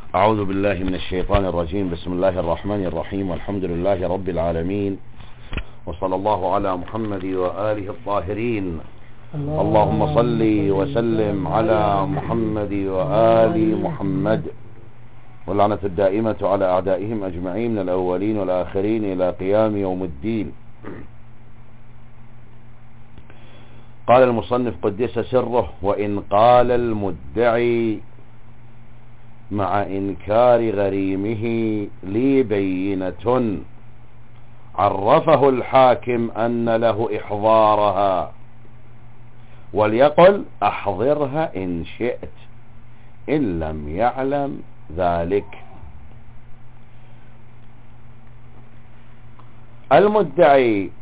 أعوذ بالله من الشيطان الرجيم. بسم الله الرحمن الرحيم، والحمد لله رب العالمين، وصلى الله على محمد وآله الطاهرين. اللهم صل وسلم على محمد وآل محمد، واللعنة الدائمة على أعدائهم أجمعين من الأولين والآخرين إلى قيام يوم الدين. قال المصنف قدس سره: وإن قال المدعي مع إنكار غريمه لي بينة عرفه الحاكم أن له إحضارها، وليقل أحضرها إن شئت إن لم يعلم ذلك. المدعي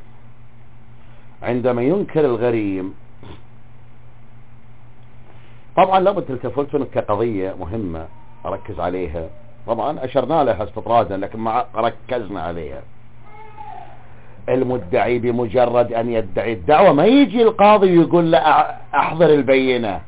عندما ينكر الغريم، طبعا لابد تلتفتون كقضية مهمة أركز عليها، طبعا أشرنا لها استطرادا لكن ما ركزنا عليها. المدعي بمجرد أن يدعي الدعوة ما يجي القاضي ويقول له أحضر البينة،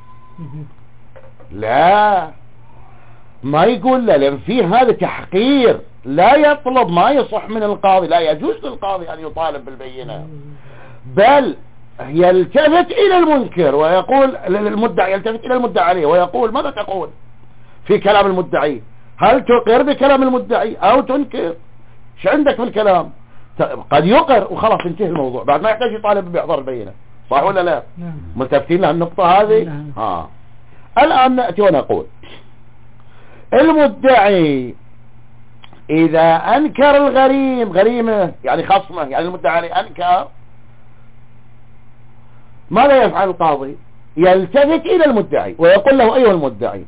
لا، ما يقول له، لأن في هذا تحقير، لا يطلب، ما يصح من القاضي، لا يجوز للقاضي أن يطالب بالبينة، بل يلتفت إلى المنكر ويقول للمدعي، يلتفت إلى المدعي عليه ويقول: ماذا تقول في كلام المدعي؟ هل تقر بكلام المدعي أو تنكر؟ ايش عندك في الكلام؟ قد يقر وخلاص انتهى الموضوع، بعد ما يحتاج يطالب بإحضار البينة، صح ولا لا؟ ملتفتين لها النقطة هذه؟ الآن نأتي ونقول: المدعي إذا أنكر الغريم، غريمه يعني خصمه، يعني المدعي عليه أنكر، ماذا يفعل القاضي؟ يلتفت إلى المدعي ويقول له: أيها المدعي،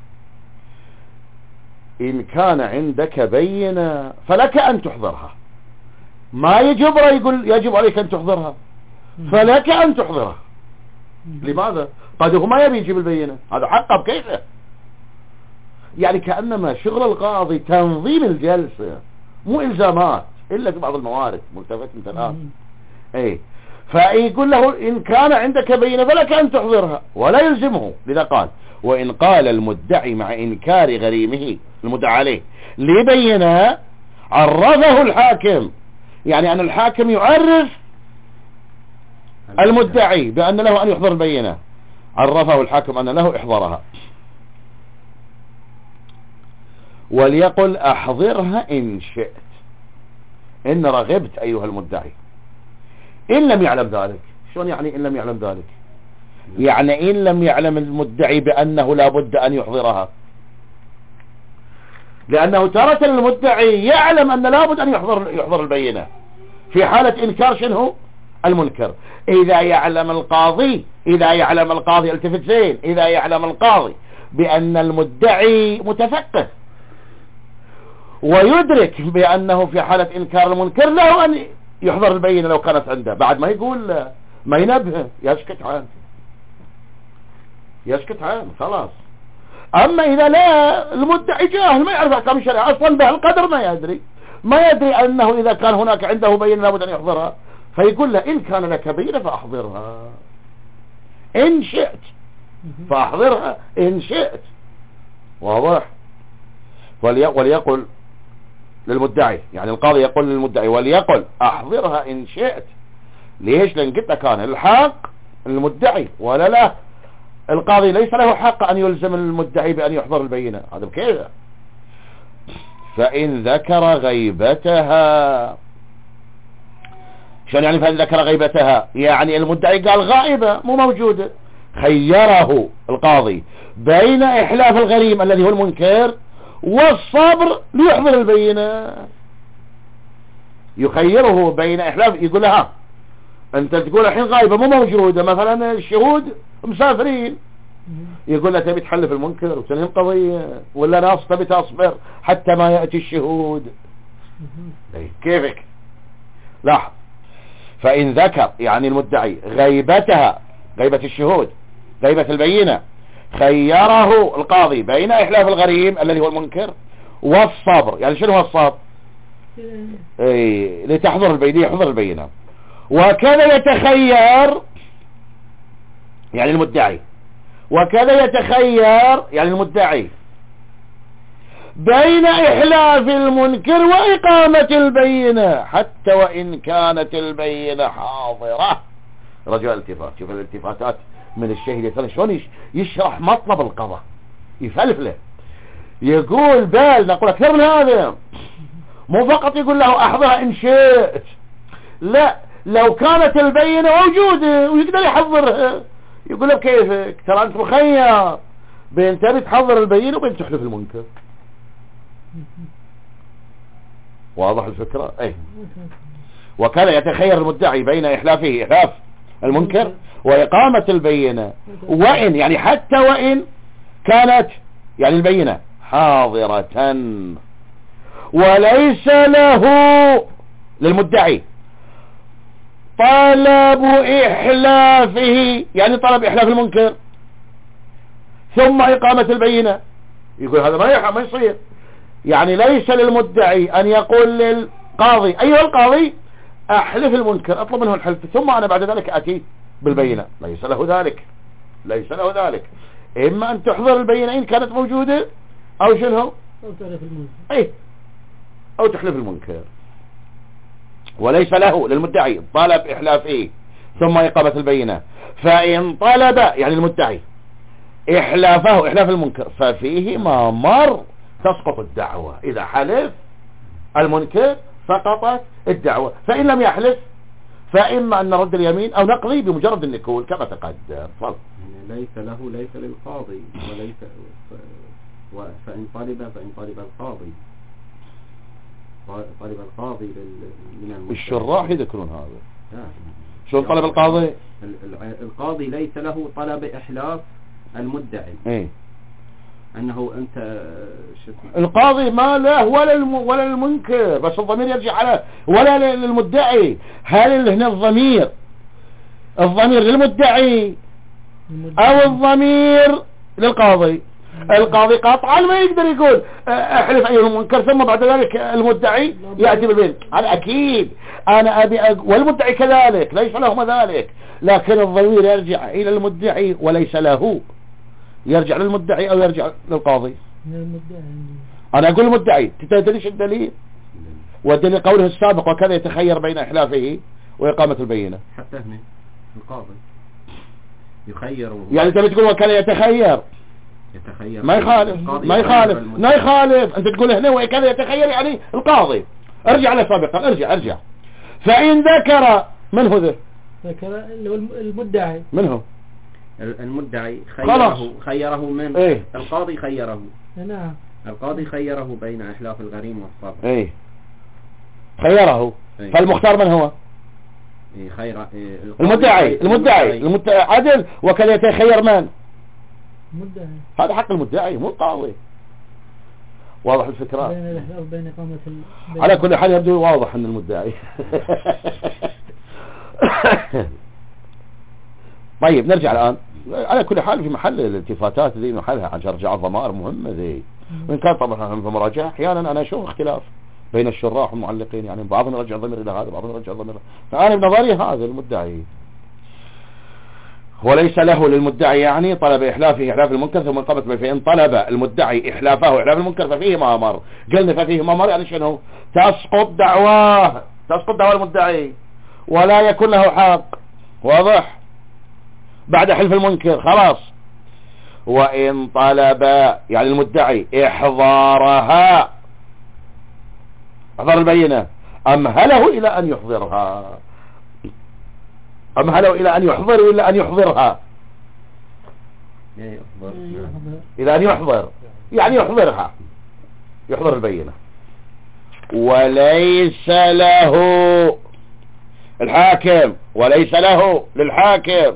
إن كان عندك بينة فلك أن تحضرها. ما يجبر يقول يجب عليك أن تحضرها، فلك أن تحضرها. لماذا؟ قد هو ما يبي يجيب البينة، هذا حقه بكيفه. يعني كأنما شغل القاضي تنظيم الجلسة، مو إلزامات إلا في بعض الموارد. ملتفت انت الآن؟ فيقول له: إن كان عندك بينة فلك أن تحضرها، ولا يلزمه. لذا قال: وإن قال المدعي مع إنكار غريمه، المدعى عليه، لبينة عرفه الحاكم، يعني أن الحاكم يعرف المدعي بأن له أن يحضر البينة، عرفه الحاكم أن له إحضارها، وليقل أحضرها إن شئت إن رغبت أيها المدعي. إن لم يعلم ذلك، شلون يعني إن لم يعلم ذلك؟ يعني إن لم يعلم المدعي بأنه لا بد أن يحضرها، لأنه تارة المدعي يعلم أن لا بد أن يحضر البينة في حالة إنكار شنو؟ المنكر. إذا يعلم القاضي التفت زين، إذا يعلم القاضي بأن المدعي متفقه ويدرك بأنه في حالة إنكار المنكر له أن يحضر البينة لو كانت عنده، بعد ما يقول، ما ينبه، يسكت عنه خلاص. أما إذا لا، المدعي جاهل ما يعرف أحكام الشريعة أصلا، بهالقدر ما يدري أنه إذا كان هناك عنده بينة لابد أن يحضرها، فيقول له: إن كان لك بينة فأحضرها إن شئت، فأحضرها إن شئت. واضح؟ وليقل للمدعي، يعني القاضي يقول للمدعي: وليقل أحضرها إن شئت. ليش؟ لأن قلت كان الحق المدعي، ولا لا، القاضي ليس له حق أن يلزم المدعي بأن يحضر البينة، هذا بكذا. فإن ذكر غيبتها، شلون يعني فإن ذكر غيبتها؟ يعني المدعي قال غائبة مو موجودة، خيره القاضي بين إحلاف الغريم الذي هو المنكر والصبر ليحضر البينة. يخيره بين إحلاف، يقول لها: أنت تقول الحين غائبة مو موجودة، مثلا الشهود مسافرين، يقول له: تبي تحلف المنكر وتنهي القضية، ولا ناس تبي تصبر حتى ما يأتي الشهود؟ كيفك؟ لاحظ: فإن ذكر يعني المدعي غيبتها، غيبة الشهود، غيبة البينة، خيره القاضي بين إحلاف الغريم الذي هو المنكر والصبر. يعني شنو هو الصبر؟ لتحضر البينة، يحضر البينة. وكذا يتخير يعني المدعي، وكذا يتخير يعني المدعي بين إحلاف المنكر وإقامة البينة حتى وإن كانت البينة حاضرة. رجاء الالتفات، شوف الالتفاتات من الشيخ شلون يشرح مطلب القضاء، يفلفله، يقول بل نقول أكثر من هذا، مو فقط يقول له أحضرها إن شئت، لا، لو كانت البينة موجودة ويقدر يحضرها، يقول له كيفك، ترى أنت مخير بين تبي تحضر البينة وبين تحلف المنكر. واضح الفكرة؟ ايه. وكان يتخير المدعي بين إحلافه إحلاف المنكر وإقامة البينة، وإن يعني حتى وإن كانت يعني البينة حاضرة، وليس له للمدعي طلب إحلافه، يعني طلب إحلاف المنكر ثم إقامة البينة. يقول هذا ما يصير، يعني ليس للمدعي أن يقول للقاضي أيها القاضي أحلف المنكر، أطلب منه الحلف ثم أنا بعد ذلك أتي بالبينة، ليس له ذلك، ليس له ذلك. إما أن تحضر البينة إن كانت موجودة أو شنو أو تحلف المنكر، أي أو تحلف المنكر. وليس له للمدعي طلب إحلافه ثم إقامة البينة، فإن طلب يعني المدعي إحلافه إحلاف المنكر ففيه ما مر تسقط الدعوة. إذا حلف المنكر سقطت الدعوة، فإن لم يحلف فإما أن نرد اليمين أو نقضي بمجرد النكول كما تقدم. ليس له ليس للقاضي وليس فإن طلب القاضي من الشراح يذكرون هذا. شو طلب القاضي؟ القاضي ليس له طلب إحلاف المدعي، ايه أنه أنت القاضي ما له ولا المنكر، بس الضمير يرجع على ولا للمدعي. هل هنا الضمير للمدعي أو الضمير للقاضي؟ القاضي قطعا ما يقدر يقول احلف أيها المنكر ثم بعد ذلك المدعي يأتي بالبين، هذا أكيد أنا أبي والمدعي كذلك ليس لهما ذلك، لكن الضمير يرجع إلى المدعي وليس له، يرجع للمدعي أو يرجع للقاضي. أنا أقول المدعي، تدريش الدليل؟ والدليل قوله السابق وكذا يتخير بين إحلافه وإقامة البينة. حتى هنا القاضي يخير، يعني تبي تقول وكذا يتخير ما يخالف أنت تقول هنا وكذا يتخير يعني القاضي. ارجع لسابقا، ارجع. فإن ذكر من هو ذا؟ ذكر المدعي، من هو المدعي؟ خيره من إيه؟ القاضي خيره. نعم، القاضي خيره بين إحلاف الغريم والصبر. إيه خيره. إيه؟ فالمختار من هو؟ إيه المدعي عدل، وكذا يتخير من؟ المدعي. هذا حق المدعي مو القاضي. واضح الفكرة؟ بين الإحلاف وبين إقامة على كل حال يبدو واضح أن المدعي. طيب نرجع الآن. على كل حال في محل الالتفاتات ذي محلها عشان رجع الضمائر مهمة ذي، وإن كان طبعا في مراجعة أحيانا أنا أشوف اختلاف بين الشراح والمعلقين، يعني بعضهم يرجع الضمير إلى هذا بعضهم يرجع الضمير، فأنا بنظري هذا المدعي. وليس له للمدعي يعني طلب إحلافه إحلاف المنكر ثم إقامة، فإن طلب المدعي إحلافه إحلاف المنكر ففيه ما أمر. قلنا ففيه ما أمر يعني شنو؟ تسقط دعواه المدعي ولا يكون له حق. واضح؟ بعد حلف المنكر خلاص. وإن طلب يعني المدعي إحضارها، إحضار البينة، أمهله إلى أن يحضرها، أمهله إلى أن يحضر إلا أن يحضرها، إلى أن يحضر يعني يحضرها، يحضر البينة. وليس له الحاكم، وليس له للحاكم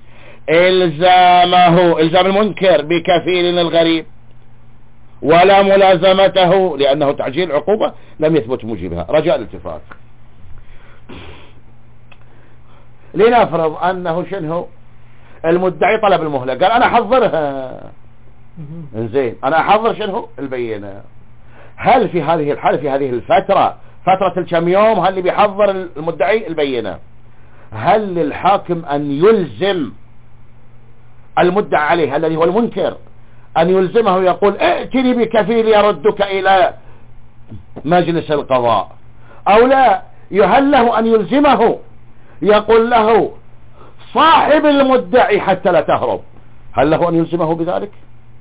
إلزام المنكر بكفيل للغريب ولا ملازمته، لأنه تعجيل عقوبة لم يثبت موجبها. رجاء الالتفات. لنفرض أنه شنو المدعي طلب المهلة، قال أنا أحضرها، إنزين أنا أحضر شنو البينة. هل في هذه الحالة في هذه الفترة فترة الكم يوم هل اللي بيحضر المدعي البينة، هل للحاكم أن يلزم المدعى عليه الذي هو المنكر أن يلزمه يقول ائتني بكفيل يردك إلى مجلس القضاء، أو لا، هل له أن يلزمه يقول له صاحب المدعي حتى لا تهرب؟ هل له أن يلزمه بذلك؟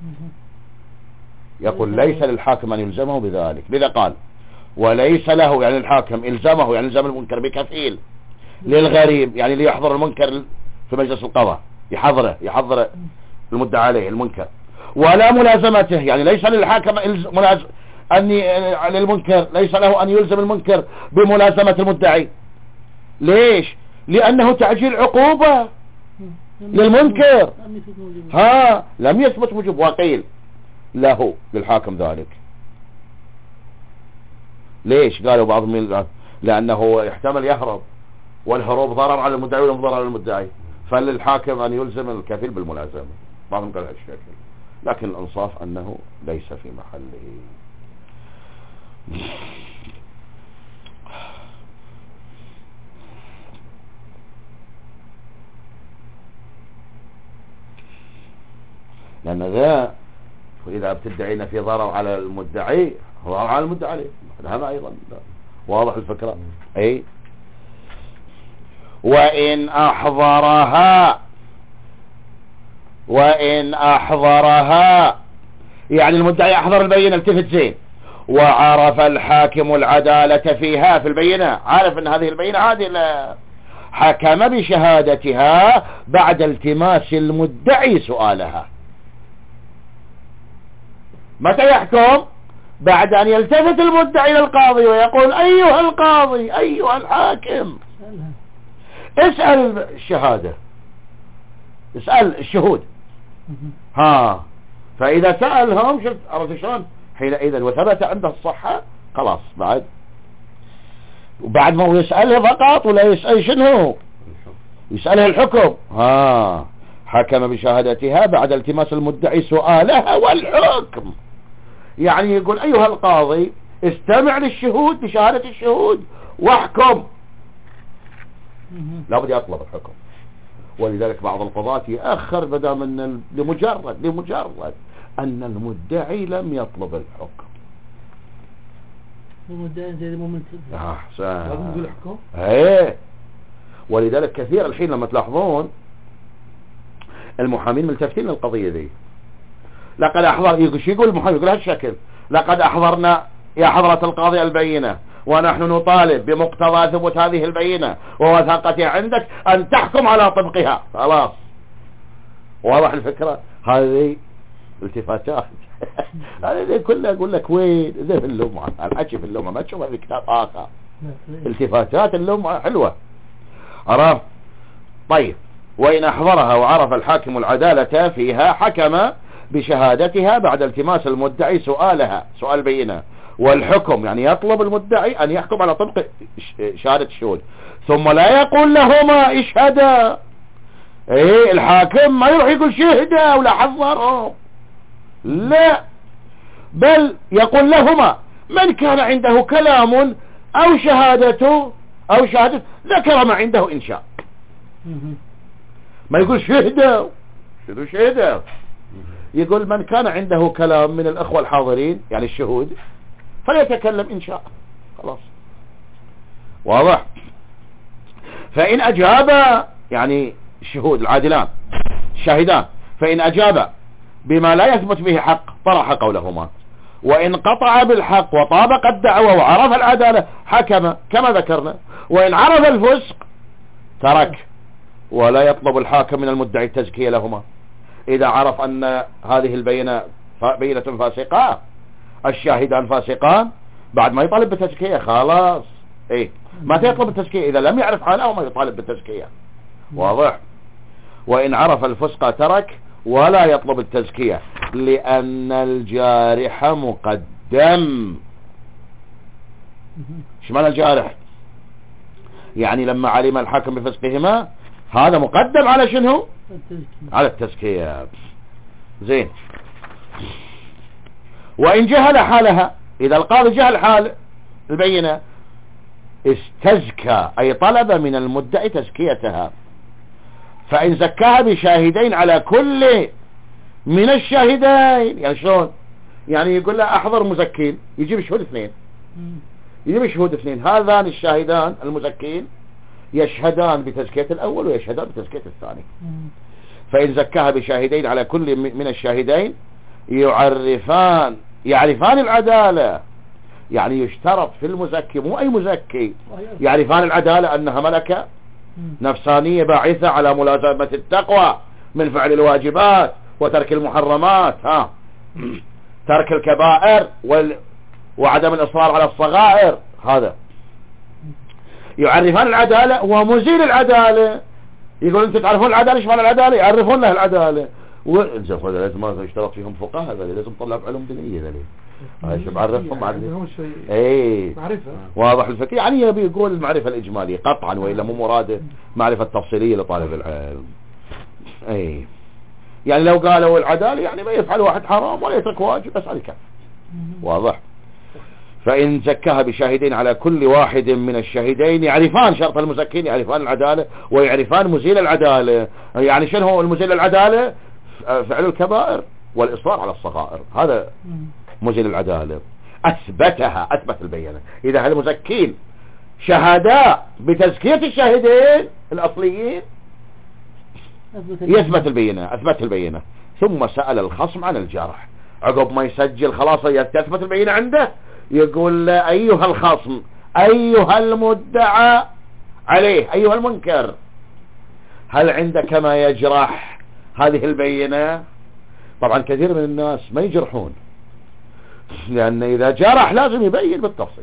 يقول ليس للحاكم أن يلزمه بذلك. لذا قال وليس له، يعني الحاكم إلزامه، يعني إلزام المنكر بكفيل للغريب، يعني ليحضر المنكر في مجلس القضاء، يحضر المدعى عليه المنكر، ولا ملازمته، يعني ليس للحاكم للمنكر ليس له أن يلزم المنكر بملازمة المدعي. ليش؟ لأنه تعجيل عقوبة للمنكر. لم يثبت وجوب، وقيل له للحاكم ذلك. ليش؟ قالوا بعضهم لأنه يحتمل يهرب، والهروب ضرر على المدعي ولا ضرر على المدعي، فللحاكم أن يلزم الكفيل بالملازمة. بعضهم قال هالشكل، لكن الإنصاف أنه ليس في محله. لأن ذا وإذا بتدعينا في ضرر على المدعي هو ضرر على المدعي عليه، هذا أيضا واضح الفكرة. أي وإن أحضرها يعني المدعي أحضر البينة، التفت زين، وعرف الحاكم العدالة فيها، في البينة عارف أن هذه البينة عادلة، حكم بشهادتها بعد التماس المدعي سؤالها. متى يحكم؟ بعد أن يلتفت المدعي إلى القاضي ويقول أيها القاضي أيها الحاكم اسأل الشهادة، اسأل الشهود. فإذا سألهم شفت عرفت شلون حينئذ وثبت عنده الصحة خلاص، بعد ما هو يسأله فقط ولا يسأل شنو، يسأله الحكم. حكم بشهادتها بعد التماس المدعي سؤالها والحكم، يعني يقول أيها القاضي استمع للشهود بشهادة الشهود واحكم. لا بد يطلب الحكم. ولذلك بعض القضاة يأخر بدأ من لمجرد أن المدعي لم يطلب الحكم. المدعي زي الممثل. أحسن. يقول الحكم. ولذلك كثير الحين لما تلاحظون المحامين ملتفتين للقضية دي. لقد أحضر، يقول المحامي يقول هالشكل: لقد أحضرنا يا حضرة القاضي البينة، ونحن نطالب بمقتضى ثبوت هذه البينة ووثاقتها عندك أن تحكم على طبقها. خلاص واضح الفكرة. هذه التفاتات هذه كلها أقول لك وين ذا في اللمعة، الحكي في اللمعة ما تشوفها في كتاب آخر. التفاتات اللمعة حلوة. عرف؟ طيب وإن أحضرها وعرف الحاكم العدالة فيها حكم بشهادتها بعد التماس المدعي سؤالها، سؤال بينة، والحكم يعني يطلب المدعي أن يحكم على طبق شهادة الشهود، ثم لا يقول لهما اشهدا. الحاكم ما يروح يقول شهدا ولا حضرهم، لا، بل يقول لهما من كان عنده كلام أو شهادة ذكر ما عنده إن شاء. ما يقول شهدا يقول من كان عنده كلام من الأخوة الحاضرين يعني الشهود فليتكلم إن شاء. خلاص واضح. فإن أجاب يعني الشهود العادلان الشاهدان، فإن أجاب بما لا يثبت به حق طرح قولهما، وإن قطع بالحق وطابق الدعوة وعرف العدالة حكم كما ذكرنا، وإن عرف الفسق ترك، ولا يطلب الحاكم من المدعي التزكية لهما. إذا عرف أن هذه البينة بينة فاسقة، الشاهدان فاسقان، بعد ما يطالب بالتزكية خلاص. ما يطلب التزكية إذا لم يعرف حاله ما يطالب بالتزكية. واضح. وإن عرف الفسق ترك ولا يطلب التزكية، لأن الجارح مقدم. ايش معنى الجارح؟ يعني لما علم الحاكم بفسقهما هذا مقدم على شنو؟ على التزكية. زين. وإن جهل حالها، إذا القاضي جهل حال البينة استزكى، أي طلب من المدعي تزكيتها، فإن زكاها بشاهدين على كل من الشاهدين. يعني شلون؟ يعني يقول له احضر مزكين، يجيب شهود اثنين، يجيب شهود اثنين، هذان الشاهدان المزكين يشهدان بتزكية الأول ويشهدان بتزكية الثاني. فإن زكاها بشاهدين على كل من الشاهدين يعرفان العدالة. يعني يشترط في المزكي، مو أي مزكي، يعرفان العدالة أنها ملكة نفسانية باعثة على ملازمة التقوى من فعل الواجبات وترك المحرمات، ترك الكبائر وعدم الإصرار على الصغائر. هذا يعرفان العدالة ومزيل العدالة. يقول انتم تعرفون العدالة، ايش معنى العدالة؟ يعرفون له العدالة. لازم ما يشترط فيهم فقهاء، هذول لازم طلاب علوم دينية ذلك. هاي شو بعرفهم بعد ايه معرفة واضح الفكر. يعني يبي يقول المعرفة الإجمالية قطعا، وإلا مو مراده معرفة تفصيلية لطالب العلم. ايه يعني لو قالوا العدالة يعني ما يفعل واحد حرام ولا يترك واجب، بس هذا كف واضح. فإن زكاها بشاهدين على كل واحد من الشاهدين يعرفان شرط المزكين، يعرفان العدالة ويعرفان مزيل العدالة. يعني شنو هو المزيل العدالة؟ فعل الكبائر والإصرار على الصغائر، هذا مزيل العدالة. أثبت البينة. إذا هالمزكين شهداء بتزكية الشاهدين الأصليين أثبت البينة. ثم سأل الخصم عن الجرح. عقب ما يسجل خلاص يثبت البينة عنده، يقول له أيها الخصم، أيها المدعى عليه، أيها المنكر، هل عندك ما يجرح هذه البينة؟ طبعا كثير من الناس ما يجرحون، لأن إذا جرح لازم يبين بالتفصيل.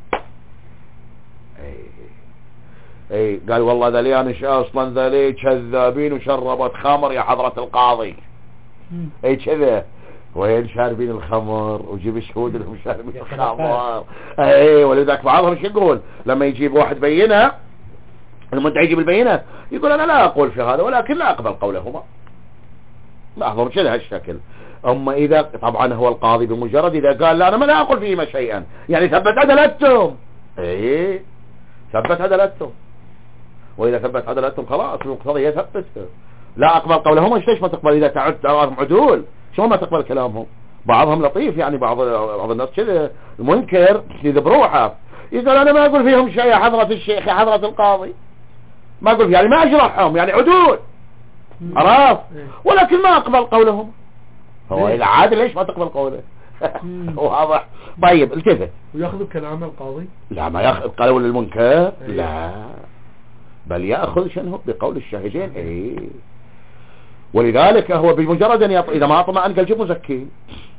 اي قال والله ذليان اصلا ذلي كذابين وشربت خمر يا حضرة القاضي. اي كذا، وين شاربين الخمر وجيب شهود لهم شاربين الخمر. اي ولذلك بعضهم ايش يقول لما يجيب واحد بينه، المدعي يجيب البينه يقول انا لا اقول في هذا ولكن لا اقبل قولهما. لاحظوا كذا هالشكل. اما اذا طبعا هو القاضي بمجرد اذا قال لا انا ما لا اقول فيهما شيئا، يعني ثبت عدالتهم. اي ثبت عدالتهم، واذا ثبت عدالتهم خلاص المقتضي يثبته. لا اقبل قولهما. ايش ما تقبل اذا تعرضهم عدول؟ شو ما تقبل كلامهم؟ بعضهم لطيف، يعني بعض الناس كذا المنكر يذب بروحه يقول انا ما اقول فيهم شيء يا حضرة الشيخ يا حضرة القاضي، ما اقول يعني ما اجرحهم، يعني عدول عرف، ولكن ما اقبل قولهم. هو العادل ليش ما تقبل قوله؟ واضح. طيب التفت وياخذ كلام القاضي؟ لا ما ياخذ قول المنكر، لا بل ياخذ شنو بقول الشاهدين. ايه ولذلك هو بمجرد ان اذا ما اطمئن قال جيب مزكين،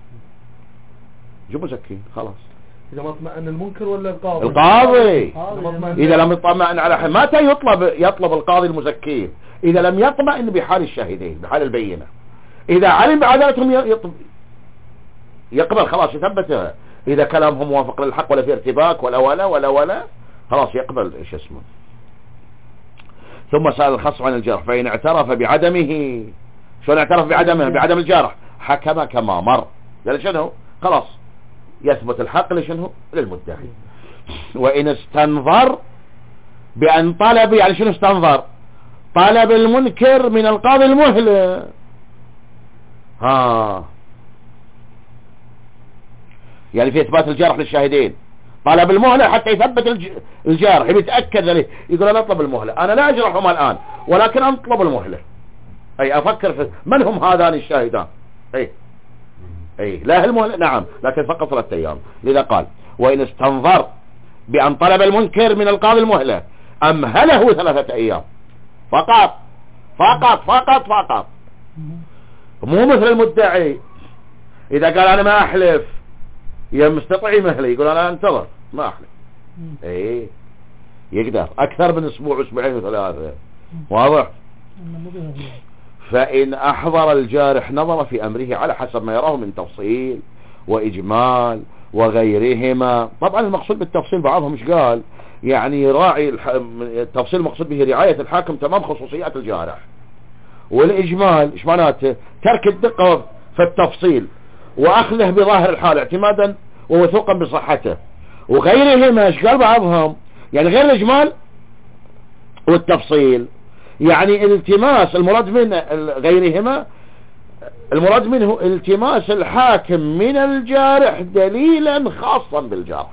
جيب مزكين خلاص. اذا ما اطمئن المنكر ولا القاضي؟ القاضي اذا لم يطمئن على متى يطلب القاضي المزكين؟ اذا لم يطمئن بحال الشاهدين، بحال البينة. اذا علم بعدالتهم يقبل خلاص يثبتها. اذا كلامهم موافق للحق ولا في ارتباك ولا خلاص يقبل ايش اسمه. ثم سأل الخصم عن الجرح، فإن اعترف بعدمه. شلون اعترف بعدمه؟ بعدم الجرح. حكم كما مر. قال شنو؟ خلاص يثبت الحق لشنو؟ للمدعي. وإن استنظر بأن طلب، يعني شنو استنظر؟ طلب المنكر من القاضي المهلة. يعني في إثبات الجرح للشاهدين، طلب المهلة حتى يثبت الجارح، يتأكد عليه. يقول أنا أطلب المهلة، أنا لا أجرحهم الآن ولكن أطلب المهلة. أي أفكر في من هم هذان الشاهدان. أي لا المهلة نعم، لكن فقط 3 أيام. لذا قال وإن استنظر بأن طلب المنكر من القاضي المهلة أمهله 3 أيام فقط فقط فقط فقط. مو مثل المدعي إذا قال أنا ما أحلف يا مستطيع مهله، يقول أنا أنتظر ما أحلف. إيه يقدر أكثر من أسبوع أسبوعين و3. واضح. فإن أحضر الجارح نظر في أمره على حسب ما يراه من تفصيل وإجمال وغيرهما. طبعا المقصود بالتفصيل بعضهم مش قال يعني يراعي التفصيل المقصود به رعاية الحاكم تمام خصوصيات الجارح، والإجمال إيش معناته؟ ترك الدقة في التفصيل وأخذه بظاهر الحال اعتمادا ووثوقا بصحته. وغيرهما إيش قال بعضهم؟ يعني غير الإجمال والتفصيل، يعني الالتماس المراد من غيرهما المراد منه التماس الحاكم من الجارح دليلا خاصا بالجارح.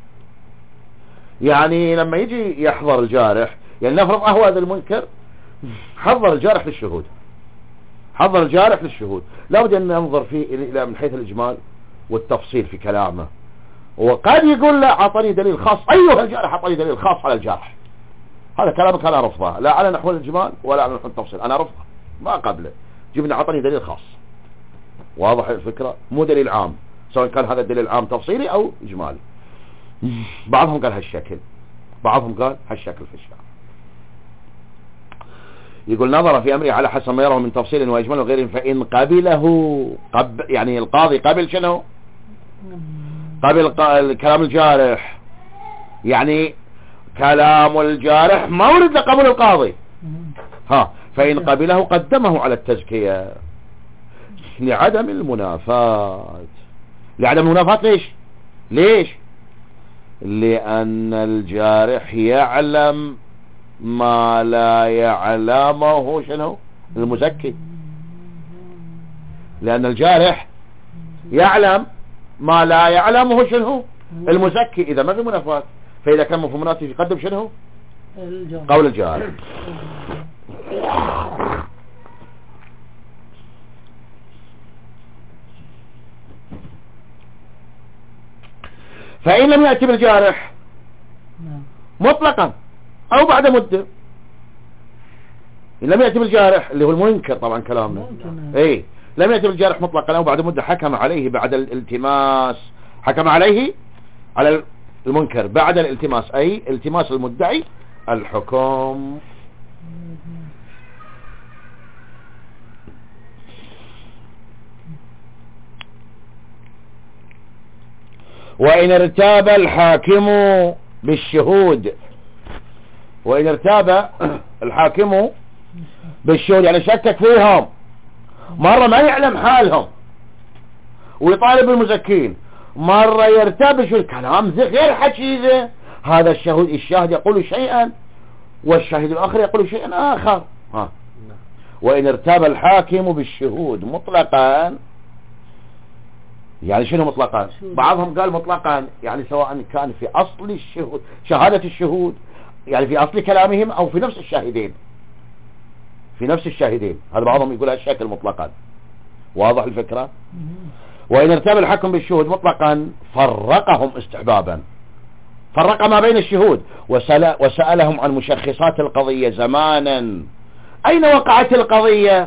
يعني لما يجي يحضر الجارح، يعني نفرض هو هذا المنكر حضر الجارح للشهود، حضر الجارح للشهود، لابد ان ننظر فيه الى من حيث الاجمال والتفصيل في كلامه. وقد يقول لا اعطني دليل خاص، ايها الجارح اعطني دليل خاص على الجارح. هذا كلامك انا رفضه، لا على نحو الاجمال ولا على نحو التفصيل، انا رفضه ما قبله. جبنا اعطني دليل خاص، واضح الفكرة؟ مو دليل عام، سواء كان هذا الدليل عام تفصيلي او اجمالي. بعضهم قال هالشكل، بعضهم قال هالشكل في الشرع. يقول نظر في امره على حسب ما يراه من تفصيل واجمال وغيره، فان قبله يعني القاضي قبل شنو؟ قبل كلام الجارح، يعني كلام الجارح مورد لقبول القاضي، فإن قبله قدمه على التزكية لعدم المنافاة. لعدم المنافاة ليش؟ لأن الجارح يعلم ما لا يعلمه شنو؟ المزكي. لأن الجارح يعلم ما لا يعلمه شنو؟ المزكي. إذا ما في منافاة، فإذا كان مفهومات يقدم شنو؟ قول الجارح. فإن لم يأتي بالجارح مطلقا أو بعد مدة، إن لم يأتي بالجارح اللي هو المنكر طبعا كلامنا، إيه لم يأتي بالجارح مطلقا أو بعد مدة، حكم عليه بعد الالتماس، حكم عليه على المنكر بعد الالتماس، أي التماس المدعي الحكم. وإن ارتاب الحاكم بالشهود، وإن ارتاب الحاكم بالشهود يعني شكك فيهم، مرة ما يعلم حالهم ويطالب المزكين، مرة يرتاب شو الكلام غير حكي ذا، هذا الشاهد يقول شيئا والشاهد الآخر يقول شيئا آخر. وإن ارتاب الحاكم بالشهود مطلقا، يعني شنو مطلقا؟ بعضهم قال مطلقا يعني سواء كان في أصل الشهود شهادة الشهود، يعني في أصل كلامهم أو في نفس الشاهدين، في نفس الشاهدين، هذا بعضهم يقول هالشكل مطلقا. واضح الفكرة؟ وإن ارتاب الحكم بالشهود مطلقا فرقهم استحبابا، فرق ما بين الشهود وسألهم عن مشخصات القضية زمانا، أين وقعت القضية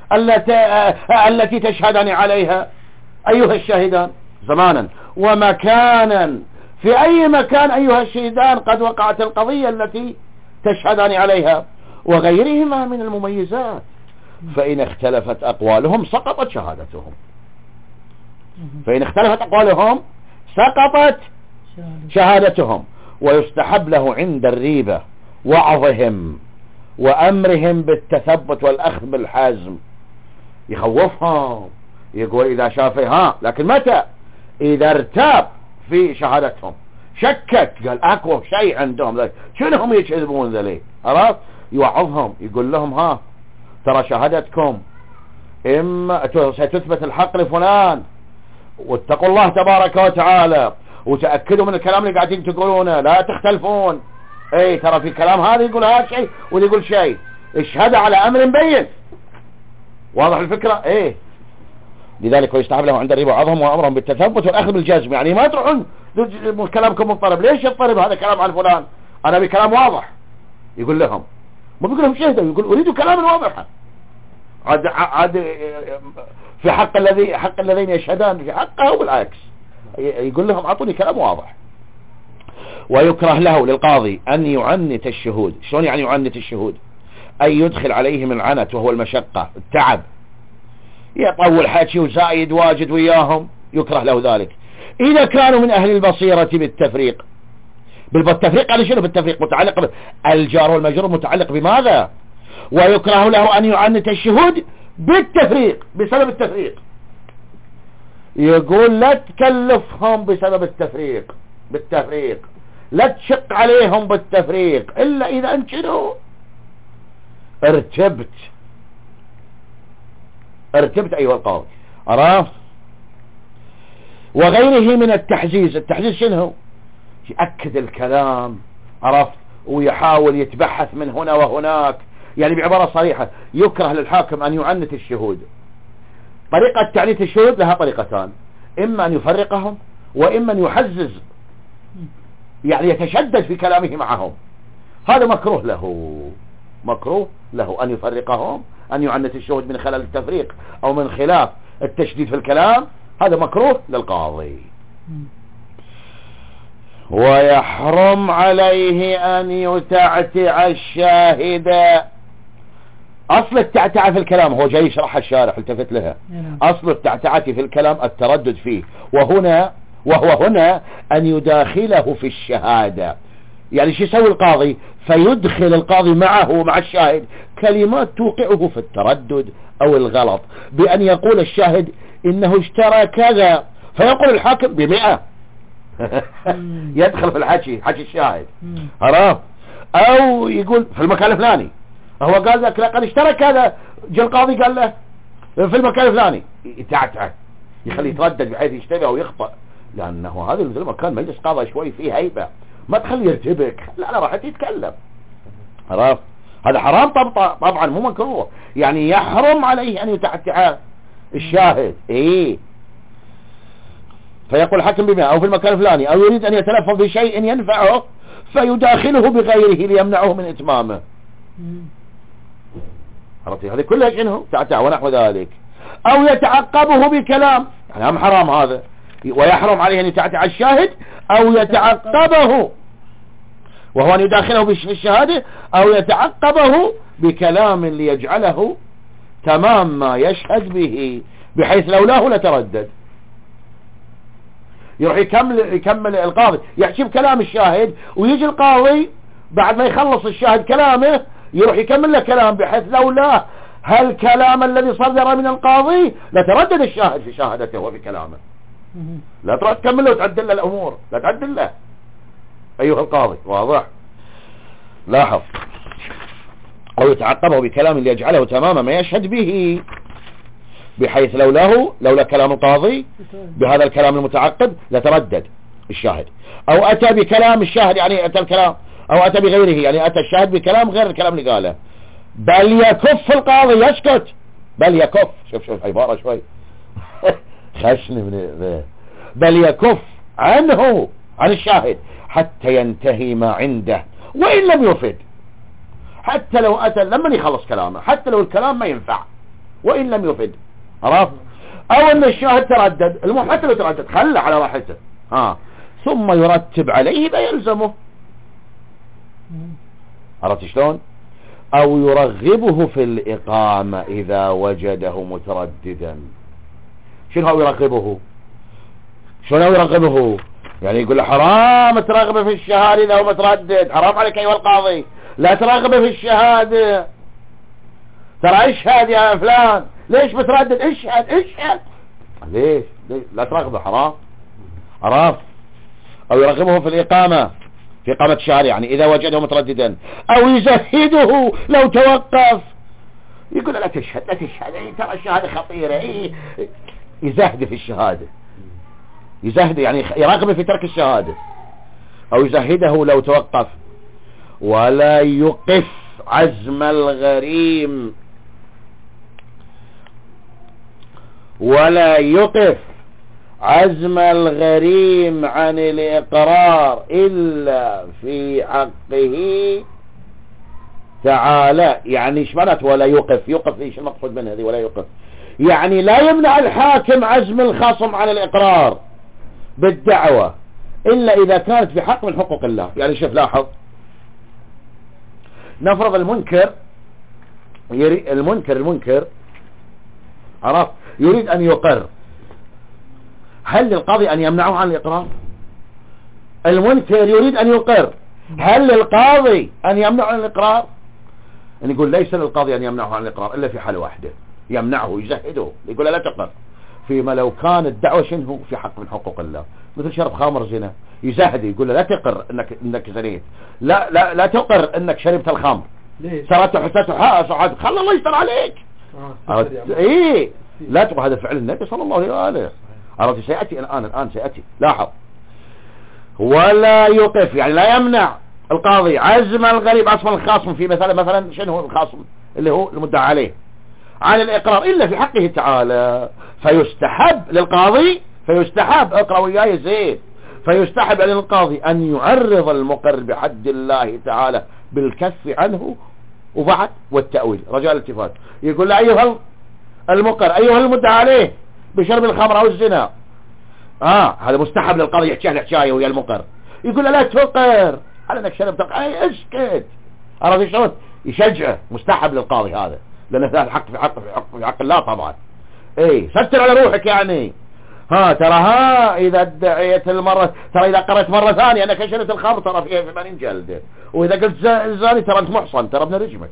التي تشهدان عليها أيها الشاهدان؟ زمانا. ومكانا، في أي مكان أيها الشهدان قد وقعت القضية التي تشهدان عليها، وغيرهما من المميزات. فإن اختلفت أقوالهم سقطت شهادتهم، فإن اختلفت أقوالهم سقطت شهادتهم. ويستحب له عند الريبة وعظهم وأمرهم بالتثبت والأخذ بالحزم، يخوفهم، يقول إذا شافها، لكن متى؟ إذا ارتاب في شهادتهم، شكك، قال أقوى شيء عندهم ذلك، شنو هم يكذبون ذلك، عرفت؟ يوعظهم، يقول لهم ترى شهادتكم إما ستثبت الحق لفلان، واتقوا الله تبارك وتعالى، وتأكدوا من الكلام اللي قاعدين تقولونه، لا تختلفون. اي ترى في كلام هذا يقول هذا شيء وده يقول شيء، اشهد على امر بين. واضح الفكرة؟ ايه. لذلك ويستحب له عند الربا عظهم وامرهم بالتثبت والاخذ بالجزم، يعني ما تروحون كلامكم مضطرب، ليش يضطرب هذا كلام عن فلان، انا بكلام واضح. يقول لهم، ما بيقول لهم شهدوا، يقول اريد كلاما واضحا عاد في حق الذين يشهدان في حقه، بالعكس يقول لهم اعطوني كلام واضح. ويكره له للقاضي ان يعنت الشهود. شلون يعني يعنت الشهود؟ أن يدخل عليهم العنت وهو المشقة، التعب، يطول حكي وزايد واجد وياهم، يكره له ذلك. إذا كانوا من أهل البصيرة بالتفريق، بالتفريق على شنو؟ بالتفريق متعلق الجار والمجرور متعلق بماذا؟ ويكره له أن يعنت الشهود بالتفريق، بسبب التفريق. يقول لا تكلفهم بسبب التفريق، بالتفريق لا تشق عليهم بالتفريق، إلا إذا أنت شنو ارتبت. ارتبت أيها القاضي. عرفت؟ وغيره من التحزيز. التحزيز شنو؟ يأكد الكلام، عرفت، ويحاول يتبحث من هنا وهناك. يعني بعبارة صريحة يكره للحاكم أن يعنت الشهود. طريقة تعنيت الشهود لها طريقتان، إما أن يفرقهم وإما أن يحزز، يعني يتشدد في كلامه معهم. هذا مكروه له، مكروه له أن يفرقهم، أن يعنت الشهود من خلال التفريق أو من خلاف التشديد في الكلام. هذا مكروه للقاضي. ويحرم عليه أن يتعتع الشاهد. أصل التعتعة في الكلام هو جاي يشرح الشارح، التفت لها. أصل التعتعة في الكلام التردد فيه، وهو هنا أن يداخله في الشهادة. يعني شو يسوي القاضي؟ فيدخل القاضي معه ومع الشاهد كلمات توقعه في التردد أو الغلط، بأن يقول الشاهد إنه اشترى كذا، فيقول الحاكم ب100 يدخل في الحكي، حكي الشاهد. عرفت؟ أو يقول في المكان الفلاني، هو قال لك لقد اشترى كذا، جاء القاضي قال له في المكان الفلاني، يتعتع، يخليه يتردد بحيث يشتبه أو يخطأ، لأنه هذا المكان مجلس قاضي شوي فيه هيبة، ما تخليه يرتبك، لا راح يتكلم. عرفت؟ هذا حرام طبعا، مو مكروه. يعني يحرم عليه أن يتعتع الشاهد. فيقول الحاكم ب100 أو في المكان الفلاني، أو يريد أن يتلفظ بشيء ينفعه فيداخله بغيره ليمنعه من إتمامه. عرفتي؟ هذه كلها شنو؟ تعتع ونحو ذلك. أو يتعقبه بكلام، يعني هم حرام هذا. ويحرم عليه أن يتعتع الشاهد أو يتعقبه، وهو أن يداخله في الشهادة، أو يتعقبه بكلام ليجعله تمام ما يشهد به، بحيث لولاه لتردد. يروح يكمل القاضي يحكي بكلام الشاهد، ويجي القاضي بعد ما يخلص الشاهد كلامه يروح يكمل له كلام، بحيث لولاه هالكلام الذي صدر من القاضي لتردد الشاهد في شهادته وفي كلامه. لا تروح تكمل له وتعدل له الأمور، لا تعدل له أيها القاضي. واضح؟ لاحظ. أو يتعقبه بكلام ليجعله تماما ما يشهد به، بحيث لولا كلام القاضي بهذا الكلام المتعقب لتردد الشاهد. أو أتى بكلام الشاهد، يعني أتى الكلام، أو أتى بغيره، يعني أتى الشاهد بكلام غير الكلام اللي قاله، بل يكف القاضي، يسكت، بل يكف. شوف عبارة شوي خشن من بل يكف عنه، عن الشاهد، حتى ينتهي ما عنده، وإن لم يفد. حتى لو أتى لما يخلص كلامه، حتى لو الكلام ما ينفع، وإن لم يفد. عرفت؟ أو أن الشاهد تردد، المهم حتى لو تردد خله على راحته، ثم يرتب عليه ما يلزمه. عرفت شلون؟ أو يرغبه في الإقامة إذا وجده مترددا. شنو هو يرغبه؟ شنو هو يرغبه؟ يعني يقول له حرام ترغبه في الشهادة إذا هو متردد، حرام عليك أيها القاضي، لا ترغبه في الشهادة، ترى اشهد يا فلان، ليش متردد؟ اشهد. ليش لا ترغبه؟ حرام. عرفت؟ أو يرغبه في الإقامة، في إقامة الشهادة، يعني إذا وجده مترددا. أو يزهده لو توقف، يقول لا تشهد ترى الشهادة خطيرة، يزهد في الشهادة، يزهد يعني يرغب في ترك الشهادة. أو يزهده لو توقف. ولا يقف عزم الغريم، ولا يقف عزم الغريم عن الإقرار إلا في حقه تعالى. يعني ايش معناته ولا يقف ايش المقصود من هذه ولا يقف؟ يعني لا يمنع الحاكم عزم الخصم عن الإقرار بالدعوة إلا إذا كانت في حق من حقوق الله. يعني شوف لاحظ، نفرض المنكر عرفت يريد أن يقر، هل للقاضي أن يمنعه عن الإقرار؟ المنكر يريد أن يقر، هل للقاضي أن يمنعه عن الإقرار؟ أن يقول ليس للقاضي أن يمنعه عن الإقرار إلا في حالة واحدة، يمنعه يزهده، يقول لا تقر. فيما لو كان الدعوة شنو في حق من حقوق الله، مثل شرب خمر زنا، يزهد يقول له لا تقر انك زنيت، لا تقر انك شربت الخمر، سرته حسته خلى الله يستر عليك، ايه لا تقول هذا فعل النبي صلى الله عليه وآله. عرفت سيأتي الآن سيأتي. لاحظ ولا يوقف يعني لا يمنع القاضي عزم الغريب عصم الخاصم في مثلا شنو هو الخاصم اللي هو المدعى عليه عن الإقرار إلا في حقه تعالى. فيستحب للقاضي اقرأ وياي زين فيستحب للقاضي أن يعرض المقر بحد الله تعالى بالكف عنه وبعد والتأويل رجاء الالتفات. يقول له أيها المقر أيها المدعى عليه بشرب الخمر أو الزنا هذا مستحب للقاضي يحكي له حكاية ويا المقر. يقول له لا تقر على انك شربت اسكت. عرفت شلون يشجعه. مستحب للقاضي هذا لان هذا الحق في حق الله طبعا. اي ستر على روحك يعني. ترى اذا ادعيت المرة ترى اذا قرأت مرة ثانية انك شربت الخمر ترى فيها 80 جلدة. واذا قلت زاني ترى انت محصن ترى ابن رجمك.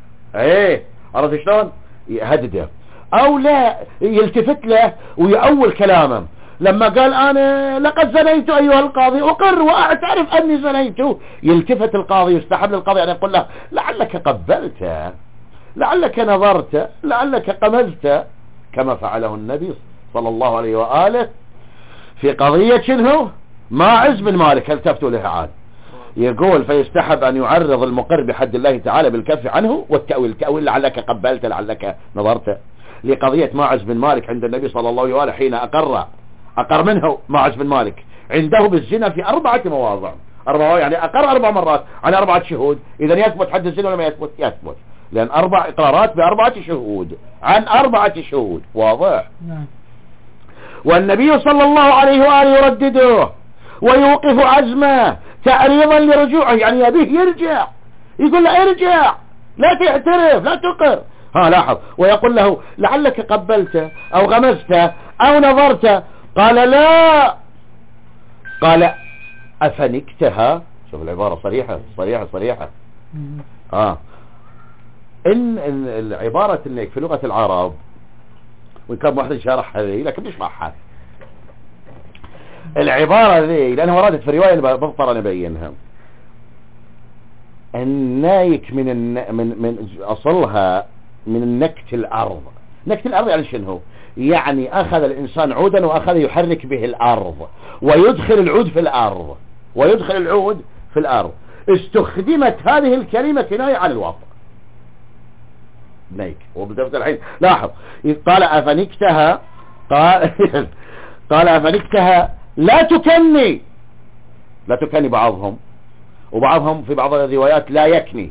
عرفت شلون يهدده او لا يلتفت له ويأول كلامه. لما قال انا لقد زنيت ايها القاضي اقر واعترف اني زنيت يلتفت القاضي. يستحب للقاضي ان يقول له لعلك قبلت لعلك نظرت لعلك قمزت كما فعله النبي صلى الله عليه وآله في قضية شنو ماعز بن مالك. التفتوا لها عاد. يقول فيستحب ان يعرض المقر بحد الله تعالى بالكف عنه والتأويل لعلك قبلت لعلك نظرت لقضية ماعز بن مالك عند النبي صلى الله عليه وآله حين أقر منه ماعز بن مالك عنده بالزنا في 4 مواضع. 4 يعني أقر 4 مرات على 4 شهود. إذا يثبت حد الزنا ولا ما يثبت؟ يثبت لأن 4 إقرارات ب4 شهود عن 4 شهود. واضح. والنبي صلى الله عليه وآله يردده ويوقف عزمه تعريضا لرجوعه يعني يبيه يرجع. يقول له ارجع لا تعترف لا تقر. لاحظ ويقول له لعلك قبلت أو غمزت أو نظرت. قال لا. قال أفنكتها. شوف العبارة صريحة. إن العبارة إنك في لغة العرب وكان واحد شرح هذه لكن مش معها العبارة ذي لأنها وردت في رواية بضطر أن أبينها. النايك من أصلها من النكت الأرض. نكت الأرض يعني شنو؟ يعني أخذ الإنسان عودا وأخذ يحرك به الأرض ويدخل العود في الأرض. استخدمت هذه الكلمة كناية عن الوطء. نيك وبدأت الحين لاحظ قال أفنكتها قال أفنكتها لا تكني وبعضهم في بعض الروايات لا يكني.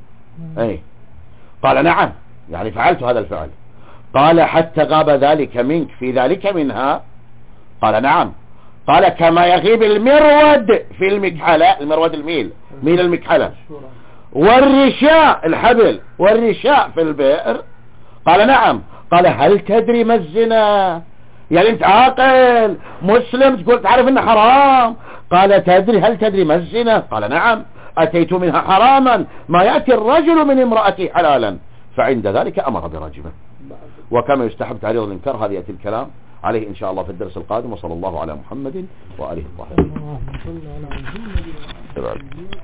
قال نعم يعني فعلت هذا الفعل. قال حتى غاب ذلك منك في ذلك منها. قال نعم. قال كما يغيب المرود في المكحلة. المرود ميل المكحلة والرشاء الحبل والرشاء في البئر. قال نعم. قال هل تدري ما الزنا يعني انت عاقل مسلم تقول تعرف انه حرام. قال هل تدري ما الزنا. قال نعم أتيت منها حراما ما يأتي الرجل من امرأته حلالا. فعند ذلك أمر برجمه. وكما يستحب تعريض الإنكار هذا يأتي الكلام عليه إن شاء الله في الدرس القادم. وصلى الله على محمد وآله وصحبه.